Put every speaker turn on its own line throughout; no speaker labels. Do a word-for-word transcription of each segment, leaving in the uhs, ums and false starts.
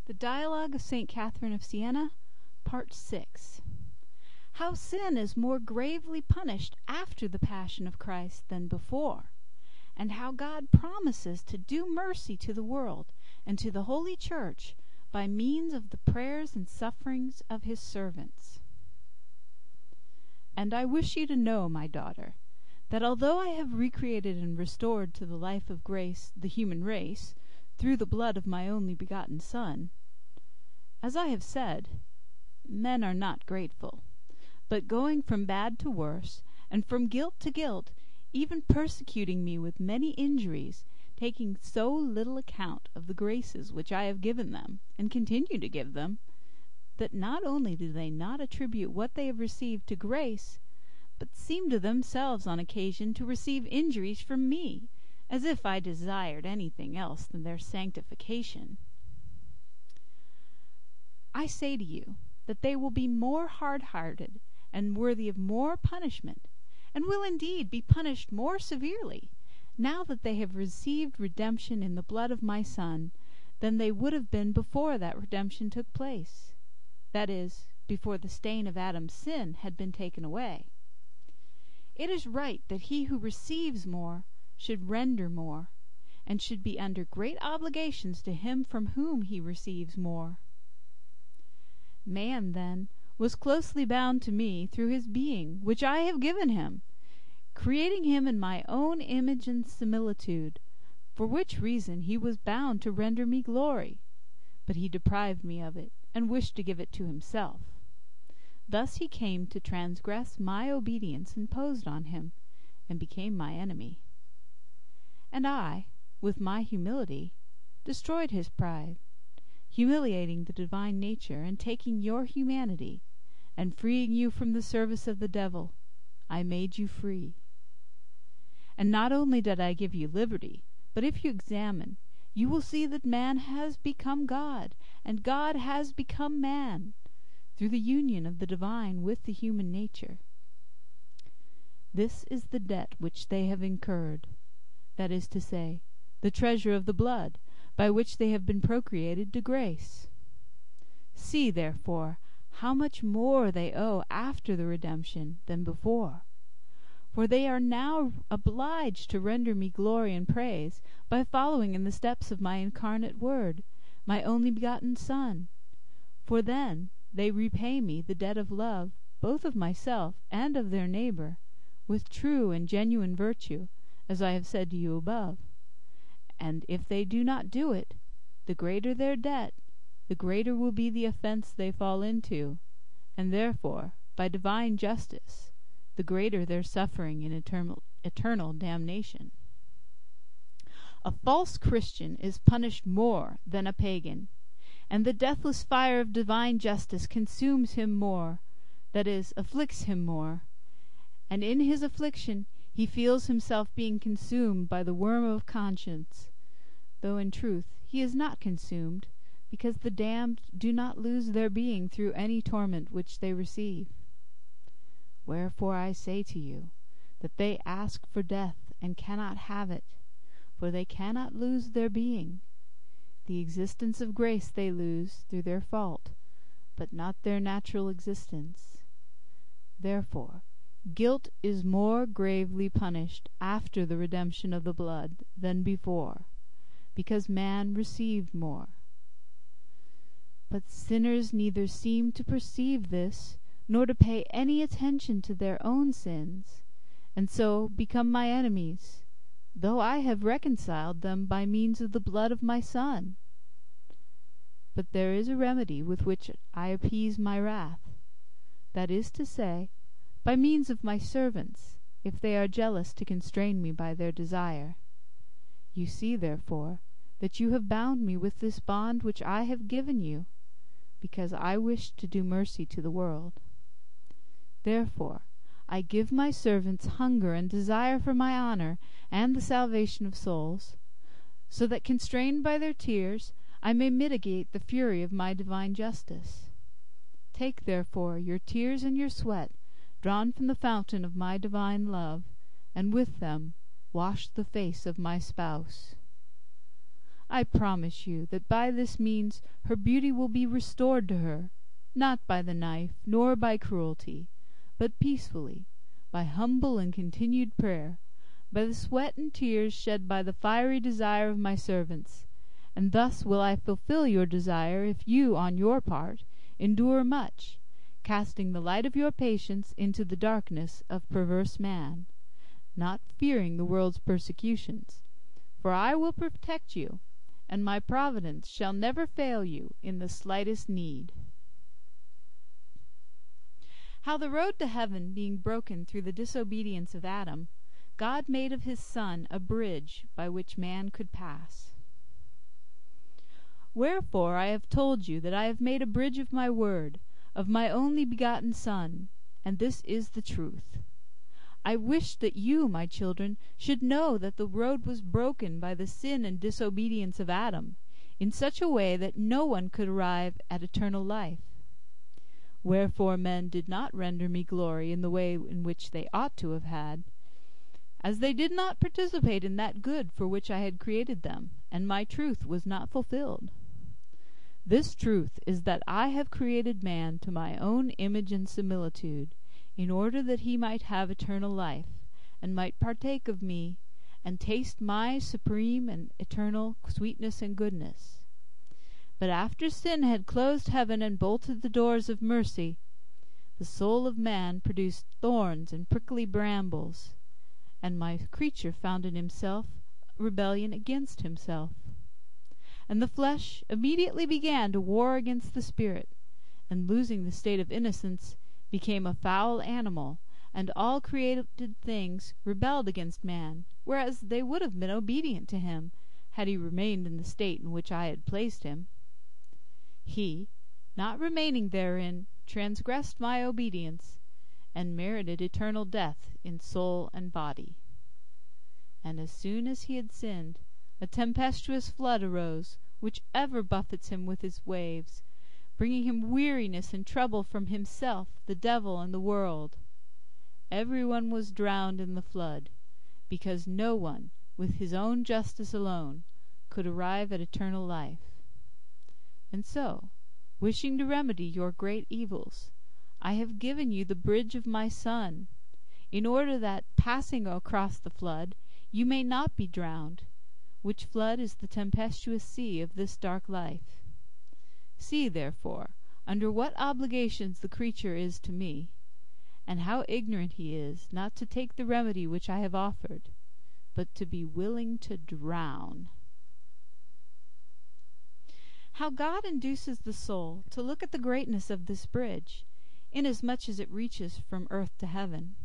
The Dialogue of Saint Catherine of Siena, Part six. How sin is more gravely punished after the Passion of Christ than before, and how God promises to do mercy to the world and to the Holy Church by means of the prayers and sufferings of his servants. And I wish you to know, my daughter, that although I have recreated and restored to the life of grace the human race, through the blood of my only begotten Son, as I have said, men are not grateful, but going from bad to worse, and from guilt to guilt, even persecuting me with many injuries, taking so little account of the graces which I have given them, and continue to give them, that not only do they not attribute what they have received to grace, but seem to themselves on occasion to receive injuries from me, as if I desired anything else than their sanctification. I say to you that they will be more hard-hearted and worthy of more punishment, and will indeed be punished more severely, now that they have received redemption in the blood of my Son, than they would have been before that redemption took place, that is, before the stain of Adam's sin had been taken away. It is right that he who receives more should render more, and should be under great obligations to him from whom he receives more. Man, then, was closely bound to me through his being, which I have given him, creating him in my own image and similitude, for which reason he was bound to render me glory, but he deprived me of it, and wished to give it to himself. Thus he came to transgress my obedience imposed on him, and became my enemy. And I, with my humility, destroyed his pride, humiliating the divine nature, and taking your humanity, and freeing you from the service of the devil, I made you free. And not only did I give you liberty, but if you examine, you will see that man has become God, and God has become man, through the union of the divine with the human nature. This is the debt which they have incurred, that is to say, the treasure of the blood, by which they have been procreated to grace. See, therefore, how much more they owe after the redemption than before. For they are now obliged to render me glory and praise by following in the steps of my incarnate Word, my only begotten Son. For then they repay me the debt of love, both of myself and of their neighbour, with true and genuine virtue, as I have said to you above. And if they do not do it, the greater their debt, the greater will be the offence they fall into, and therefore, by divine justice, the greater their suffering in eternal, eternal damnation. A false Christian is punished more than a pagan, and the deathless fire of divine justice consumes him more, that is, afflicts him more, and in his affliction he feels himself being consumed by the worm of conscience, though in truth he is not consumed, because the damned do not lose their being through any torment which they receive. Wherefore I say to you, that they ask for death, and cannot have it, for they cannot lose their being. The existence of grace they lose through their fault, but not their natural existence. Therefore, guilt is more gravely punished after the redemption of the blood than before, because man received more. But sinners neither seem to perceive this, nor to pay any attention to their own sins, and so become my enemies, though I have reconciled them by means of the blood of my Son. But there is a remedy with which I appease my wrath, that is to say, by means of my servants, if they are jealous to constrain me by their desire. You see, therefore, that you have bound me with this bond which I have given you, because I wish to do mercy to the world. Therefore I give my servants hunger and desire for my honour and the salvation of souls, so that, constrained by their tears, I may mitigate the fury of my divine justice. Take, therefore, your tears and your sweat, drawn from the fountain of my divine love, and with them wash the face of my spouse. I promise you that by this means her beauty will be restored to her, not by the knife, nor by cruelty, but peacefully, by humble and continued prayer, by the sweat and tears shed by the fiery desire of my servants. And thus will I fulfill your desire if you, on your part, endure much, casting the light of your patience into the darkness of perverse man, not fearing the world's persecutions. For I will protect you, and my providence shall never fail you in the slightest need. How the road to heaven being broken through the disobedience of Adam, God made of his Son a bridge by which man could pass. Wherefore I have told you that I have made a bridge of my word, of my only begotten Son, and this is the truth. I wished that you, my children, should know that the road was broken by the sin and disobedience of Adam, in such a way that no one could arrive at eternal life. Wherefore men did not render me glory in the way in which they ought to have had, as they did not participate in that good for which I had created them, and my truth was not fulfilled. This truth is that I have created man to my own image and similitude, in order that he might have eternal life, and might partake of me, and taste my supreme and eternal sweetness and goodness. But after sin had closed heaven and bolted the doors of mercy, the soul of man produced thorns and prickly brambles, and my creature found in himself rebellion against himself. And the flesh immediately began to war against the spirit, and losing the state of innocence, became a foul animal, and all created things rebelled against man, whereas they would have been obedient to him, had he remained in the state in which I had placed him. He, not remaining therein, transgressed my obedience, and merited eternal death in soul and body. And as soon as he had sinned, a tempestuous flood arose, which ever buffets him with its waves, bringing him weariness and trouble from himself, the devil, and the world. Every one was drowned in the flood, because no one, with his own justice alone, could arrive at eternal life. And so, wishing to remedy your great evils, I have given you the bridge of my Son, in order that, passing across the flood, you may not be drowned, which flood is the tempestuous sea of this dark life. See, therefore, under what obligations the creature is to me, and how ignorant he is not to take the remedy which I have offered, but to be willing to drown. How God induces the soul to look at the greatness of this bridge, inasmuch as it reaches from earth to heaven.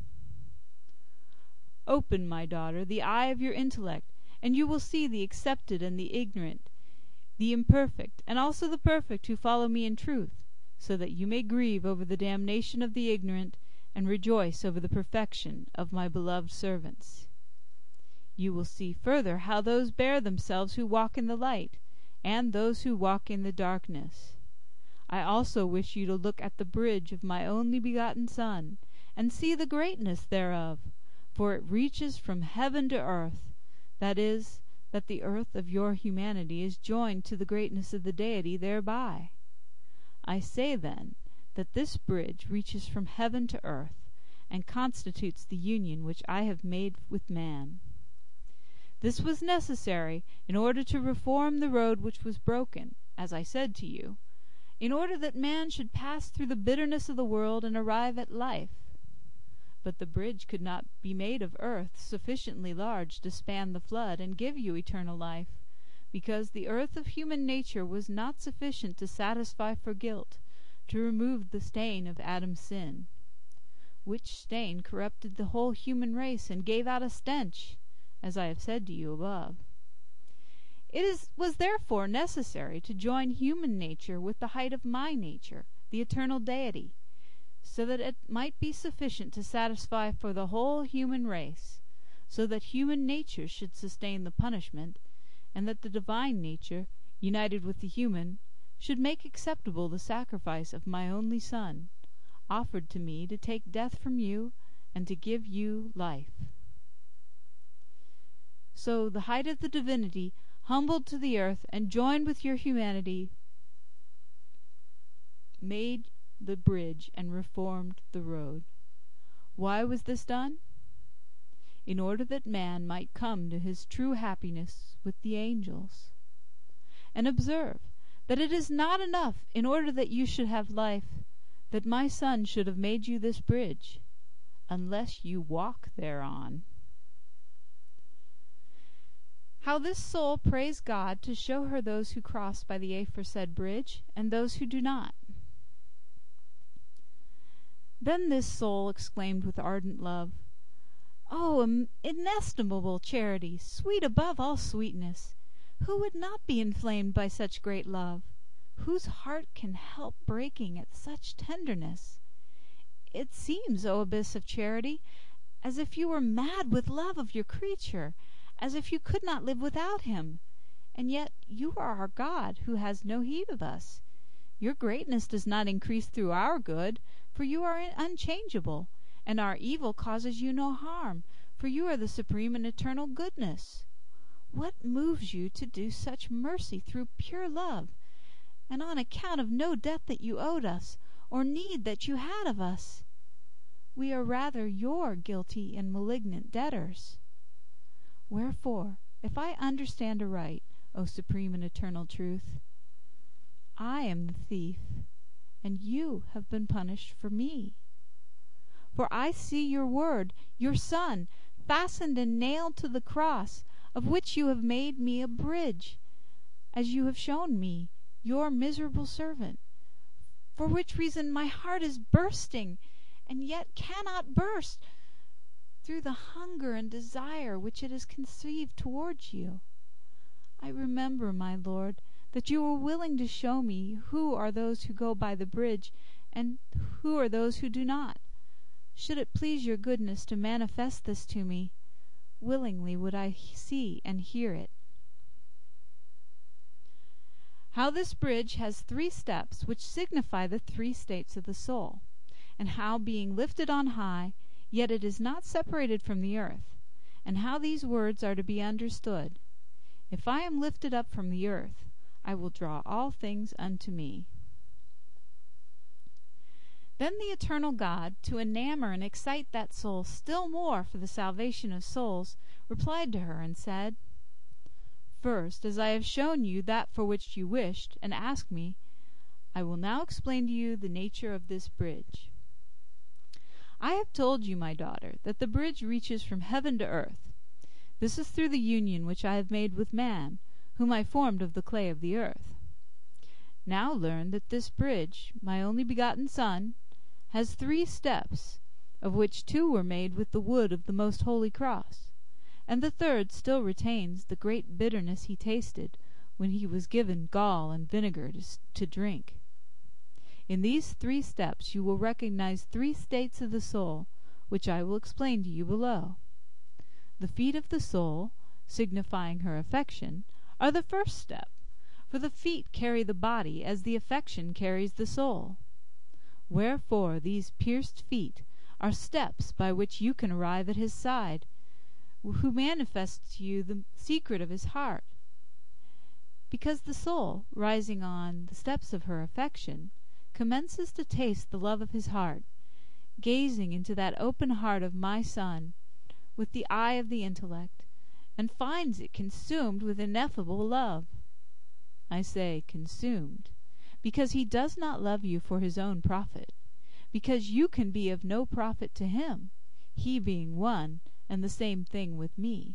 Open, my daughter, the eye of your intellect, and you will see the accepted and the ignorant, the imperfect, and also the perfect who follow me in truth, so that you may grieve over the damnation of the ignorant, and rejoice over the perfection of my beloved servants. You will see further how those bear themselves who walk in the light, and those who walk in the darkness. I also wish you to look at the bridge of my only begotten Son, and see the greatness thereof, for it reaches from heaven to earth, that is, that the earth of your humanity is joined to the greatness of the Deity thereby. I say, then, that this bridge reaches from heaven to earth, and constitutes the union which I have made with man. This was necessary in order to reform the road which was broken, as I said to you, in order that man should pass through the bitterness of the world and arrive at life. But the bridge could not be made of earth sufficiently large to span the flood and give you eternal life, because the earth of human nature was not sufficient to satisfy for guilt, to remove the stain of Adam's sin, which stain corrupted the whole human race and gave out a stench, as I have said to you above. It is, was therefore necessary to join human nature with the height of my nature, the eternal Deity, so that it might be sufficient to satisfy for the whole human race, so that human nature should sustain the punishment, and that the divine nature, united with the human, should make acceptable the sacrifice of my only Son, offered to me to take death from you and to give you life. So the height of the divinity humbled to the earth, and joined with your humanity, made the bridge and reformed the road. Why was this done? In order that man might come to his true happiness with the angels. And observe that it is not enough, in order that you should have life, that my Son should have made you this bridge, unless you walk thereon. How this soul prays God to show her those who cross by the aforesaid bridge, and those who do not. Then this soul exclaimed with ardent love, "O inestimable charity, sweet above all sweetness! Who would not be inflamed by such great love? Whose heart can help breaking at such tenderness? It seems, O abyss of charity, as if you were mad with love of your creature, as if you could not live without him. And yet you are our God, who has no heed of us. Your greatness does not increase through our good, for you are unchangeable, and our evil causes you no harm, for you are the supreme and eternal goodness. What moves you to do such mercy through pure love, and on account of no debt that you owed us, or need that you had of us? We are rather your guilty and malignant debtors. Wherefore, if I understand aright, O supreme and eternal truth, I am the thief, and you have been punished for me. For I see your word, your Son, fastened and nailed to the cross, of which you have made me a bridge, as you have shown me, your miserable servant, for which reason my heart is bursting, and yet cannot burst, through the hunger and desire which it has conceived towards you. I remember, my Lord, that you were willing to show me who are those who go by the bridge, and who are those who do not. Should it please your goodness to manifest this to me, willingly would I see and hear it. How this bridge has three steps, which signify the three states of the soul, and how, being lifted on high, yet it is not separated from the earth, and how these words are to be understood: If I am lifted up from the earth, I will draw all things unto me. Then the eternal God, to enamor and excite that soul still more for the salvation of souls, replied to her and said, First, as I have shown you that for which you wished, and asked me, I will now explain to you the nature of this bridge. I have told you, my daughter, that the bridge reaches from heaven to earth. This is through the union which I have made with man, whom I formed of the clay of the earth. Now learn that this bridge, my only begotten Son, has three steps, of which two were made with the wood of the most holy cross, and the third still retains the great bitterness he tasted when he was given gall and vinegar to, to drink. In these three steps you will recognize three states of the soul, which I will explain to you below. The feet of the soul, signifying her affection, are the first step, for the feet carry the body as the affection carries the soul. Wherefore these pierced feet are steps by which you can arrive at his side, who manifests to you the secret of his heart. Because the soul, rising on the steps of her affection, commences to taste the love of his heart, gazing into that open heart of my Son with the eye of the intellect, and finds it consumed with ineffable love. I say consumed, because he does not love you for his own profit, because you can be of no profit to him, he being one and the same thing with me.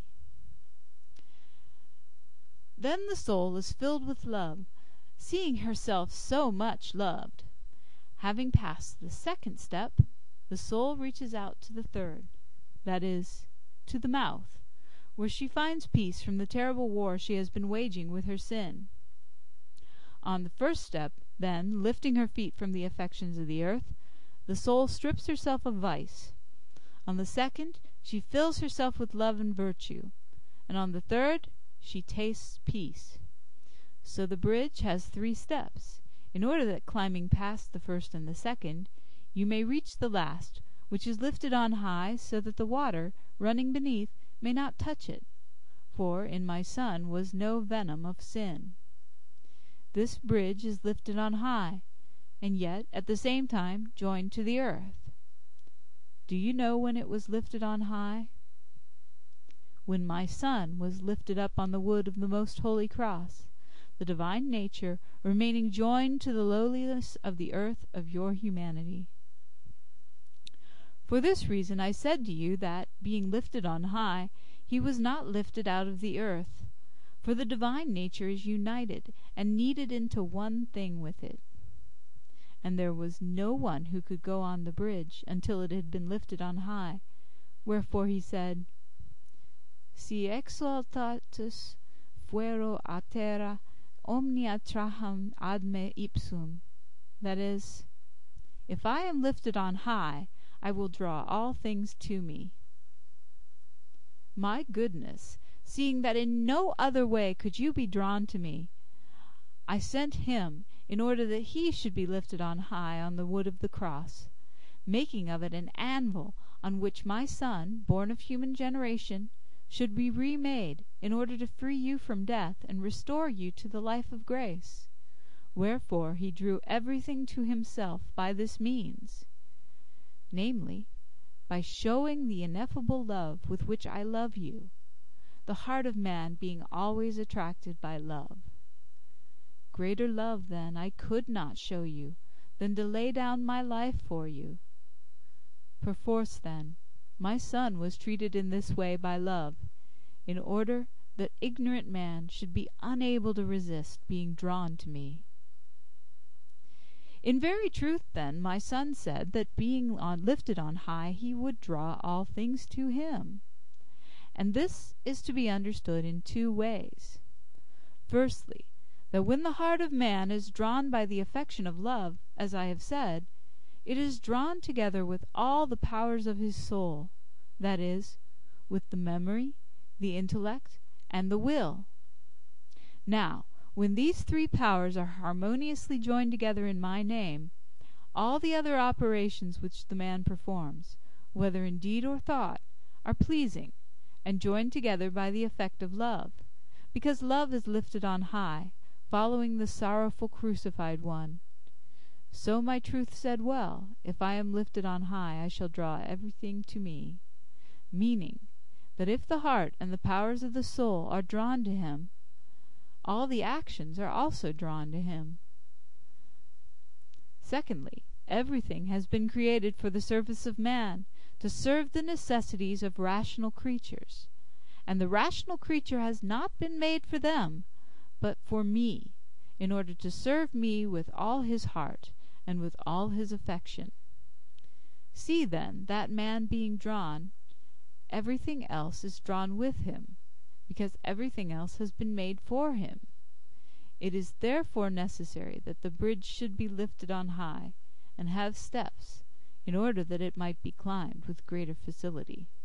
Then the soul is filled with love, seeing herself so much loved. Having passed the second step, the soul reaches out to the third, that is, to the mouth, where she finds peace from the terrible war she has been waging with her sin. On the first step, then, lifting her feet from the affections of the earth, the soul strips herself of vice. On the second, she fills herself with love and virtue, and on the third, she tastes peace. So the bridge has three steps, in order that, climbing past the first and the second, you may reach the last, which is lifted on high, so that the water, running beneath, may not touch it. for in my Son was no venom of sin. This bridge is lifted on high, and yet at the same time joined to the earth. Do you know when it was lifted on high? When my Son was lifted up on the wood of the most holy cross, the divine nature remaining joined to the lowliness of the earth of your humanity. For this reason I said to you that, being lifted on high, he was not lifted out of the earth, for the divine nature is united and kneaded into one thing with it. And there was no one who could go on the bridge until it had been lifted on high, wherefore he said, Si exaltatus fuero a terra, omnia traham ad me ipsum. That is, if I am lifted on high, I will draw all things to me. My goodness, seeing that in no other way could you be drawn to me, I sent him in order that he should be lifted on high on the wood of the cross, making of it an anvil on which my Son, born of human generation, should be remade, in order to free you from death and restore you to the life of grace. Wherefore he drew everything to himself by this means, namely, by showing the ineffable love with which I love you, the heart of man being always attracted by love. Greater love, then, I could not show you than to lay down my life for you. Perforce, then, my Son was treated in this way by love, in order that ignorant man should be unable to resist being drawn to me. In very truth, then, my Son said that being on, lifted on high, he would draw all things to him. And this is to be understood in two ways. Firstly, that when the heart of man is drawn by the affection of love, as I have said, it is drawn together with all the powers of his soul, that is, with the memory, the intellect, and the will. Now, when these three powers are harmoniously joined together in my name, all the other operations which the man performs, whether in deed or thought, are pleasing, and joined together by the effect of love, because love is lifted on high, following the sorrowful crucified one. So my truth said well, if I am lifted on high, I shall draw everything to me, meaning that if the heart and the powers of the soul are drawn to him, all the actions are also drawn to him. Secondly, everything has been created for the service of man, to serve the necessities of rational creatures, and the rational creature has not been made for them, but for me, in order to serve me with all his heart and with all his affection. See, then, that man being drawn, everything else is drawn with him, because everything else has been made for him. It is therefore necessary that the bridge should be lifted on high, and have steps, in order that it might be climbed with greater facility.